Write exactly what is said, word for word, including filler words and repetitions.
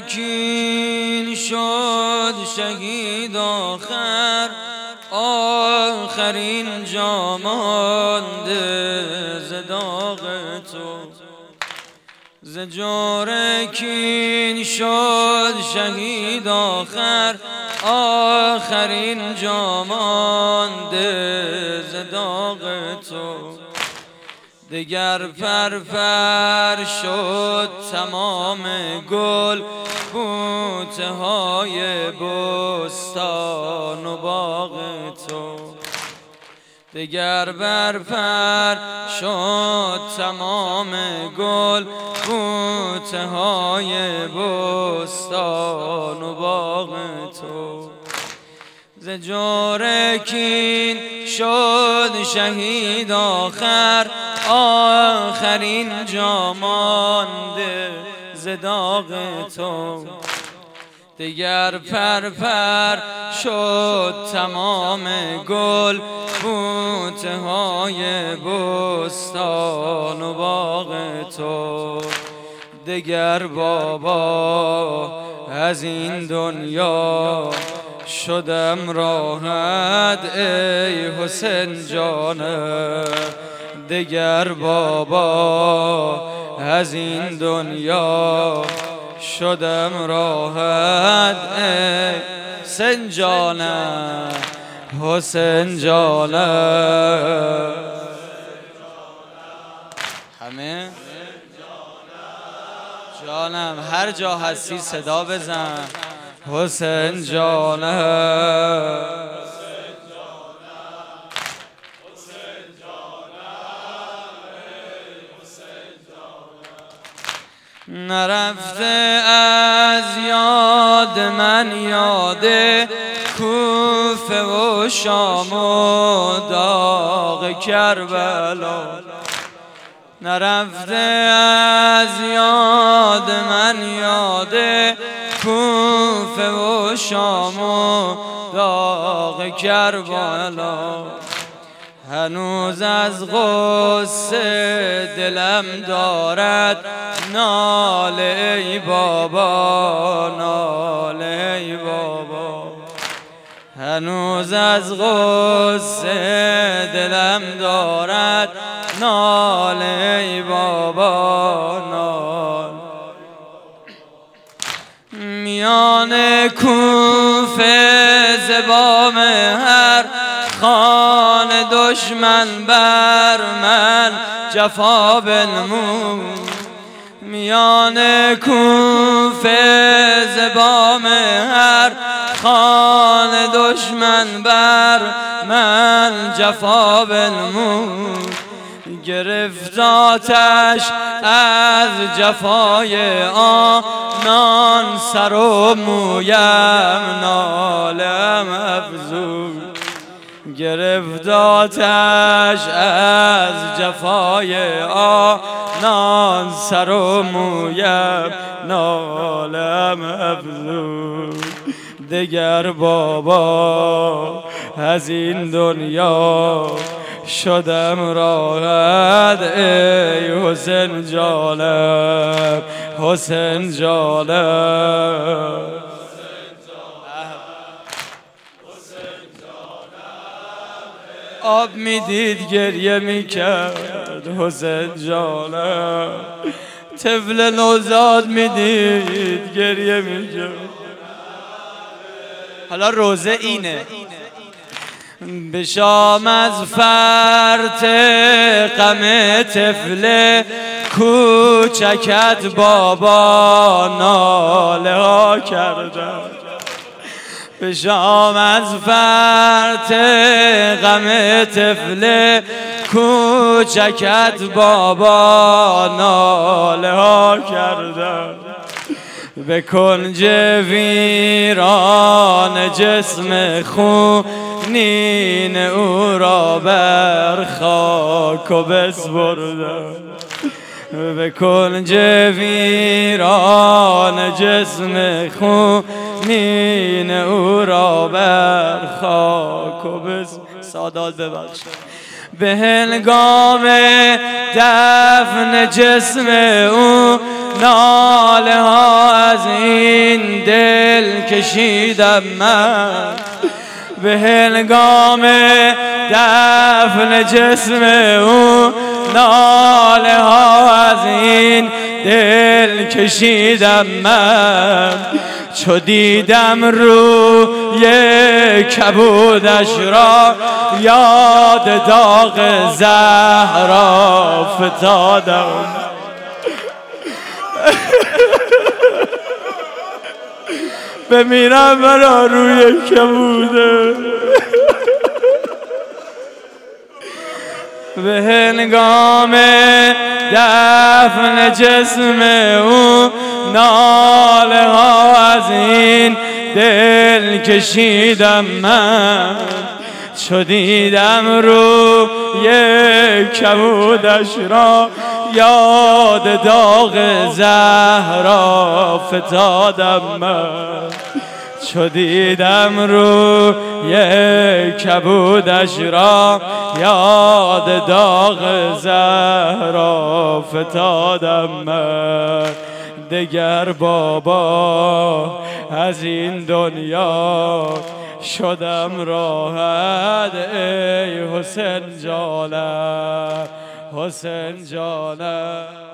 کین شد شهید آخر، آخرین جا مانده ز داغ تو. ز جور کین شد شهید آخر، آخرین جا مانده ز داغ تو. دگر پرپر شد تمام گل بوته های بستان و باغ تو. دگر برپر شد تمام گل بوته های بستان و باغ تو. ز جور کین شد شهید آخر، آخرین جا مانده ز داغ تو. دگر پرپر شد تمام گل بوته های بستان و باغ تو. دگر بابا از این دنیا شدم راحت ای حسین جانم. دگر بابا از این دنیا شدم راحت ای حسین جانم، حسین جانم. همه جانم هر جا هستی صدا بزن. حسین جانم، نرفته از یاد من یاد کوفه و شام و داغ کربلا. نرفته از یاد من یاد کوفه و شام و داغ کربلا. هنوز از غصه دلم دارد ناله ای بابا، ناله ای بابا. هنوز از غصه دلم دارد ناله ای بابا، ناله. میان کوفه زبام هر خان دشمن بر من جفا بنمود. میان کوفه زبام هر خان دشمن بر من جفا بنمود. گرفت آتش از جفای آنان سر و مویم نالم افزود. گرفت آتش از جفای آنان سر و مویم نالم افزود. دگر بابا از این دنیا شدم راحت ای حسین جانم، حسین جانم. آب میدید گریه میکرد حسین جانم. طفل نوزاد میدید گریه میکرد. حالا روزه اینه. به شام از فرط غم طفل کوچکت بابا ناله ها کردم. به شام از فرط غم طفل کوچکت بابا ناله ها کردم. به کنج ویران جسم خونین او را بر خاک و بسپردم. به کنج ویران جسم خونین او را بر خاک و بسپردم. سادات ببخشید. به هنگام دفن جسم او ناله ها از این دل کشیدم من به هنگام دفن جسم او ناله ها از این دل کشیدم من چو دیدم روی کبودش را یاد داغ زهرا فتادم بمیرم برا روی کبوده به هنگام دفن جسم او ناله ها از این دل کشیدم من چو دیدم روی کبودش را یاد داغ زهرا فتادم من چو دیدم روی کبودش را یاد داغ زهرا فتادم من دگر بابا از این دنیا شدم راحت ای حسین جانم حسین جانم